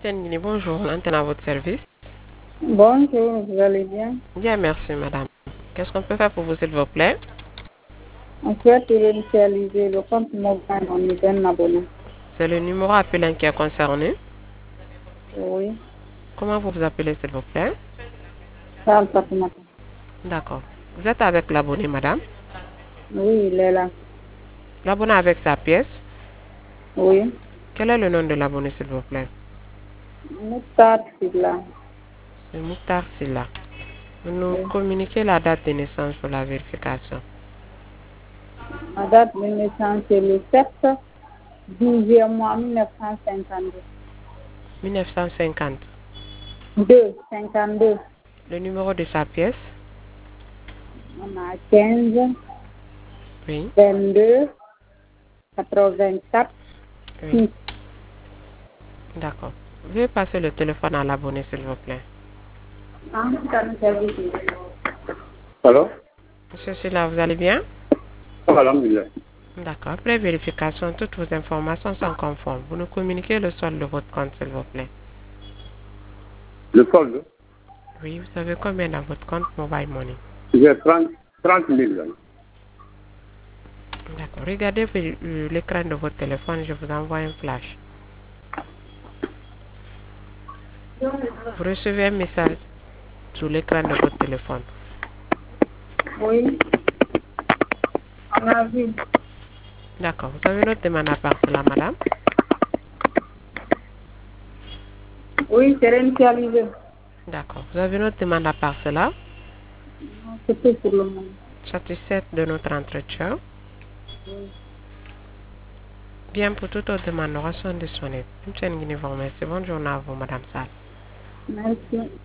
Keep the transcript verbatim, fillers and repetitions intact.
Guinée, bonjour, l'antenne à votre service. Bonjour, vous allez bien? Bien, merci madame. Qu'est-ce qu'on peut faire pour vous s'il vous plaît? On souhaite réinitialiser le compte mobile en d'un abonné. C'est le numéro appelé qui est concerné. Oui, Comment vous vous appelez s'il vous plaît? Charles Fatimata. D'accord. Vous êtes avec l'abonné madame? Oui, il est là. L'abonné L'abonné avec sa pièce. Oui, Quel est le nom de l'abonné s'il vous plaît? Moustapha Silla. C'est Mouktar Silla. Vous nous Oui. communiquez la date de naissance pour la vérification. Ma date de naissance est le sept douzième mois mille neuf cent cinquante-deux. mille neuf cent cinquante. deux, cinquante-deux. Le numéro de sa pièce? On a quinze, Oui. vingt-deux, quatre-vingt-quatre, Oui. six. D'accord. Veuillez passer le téléphone à l'abonné s'il vous plaît. Allô? Monsieur Silla, vous allez bien? Alhamdulillah. D'accord. Après vérification, toutes vos informations sont conformes. Vous nous communiquez le solde de votre compte, s'il vous plaît. Le solde? Oui, vous avez combien dans votre compte Mobile Money? J'ai trente, trente mille. D'accord. Regardez euh, l'écran de votre téléphone, je vous envoie un flash. Vous recevez un message sur l'écran de votre téléphone. Oui, on a vu. D'accord. Vous avez une autre demande à part cela, madame? Oui, c'est réinitialisé. D'accord. Vous avez une autre demande à part cela? Non, c'est tout pour le moment. Satisfaite de notre entretien? Oui. Bien, pour toute autre demande, nous restons disponibles. Une chaîne Guinée vous remercie. Bonne journée à vous, madame Sall. Merci.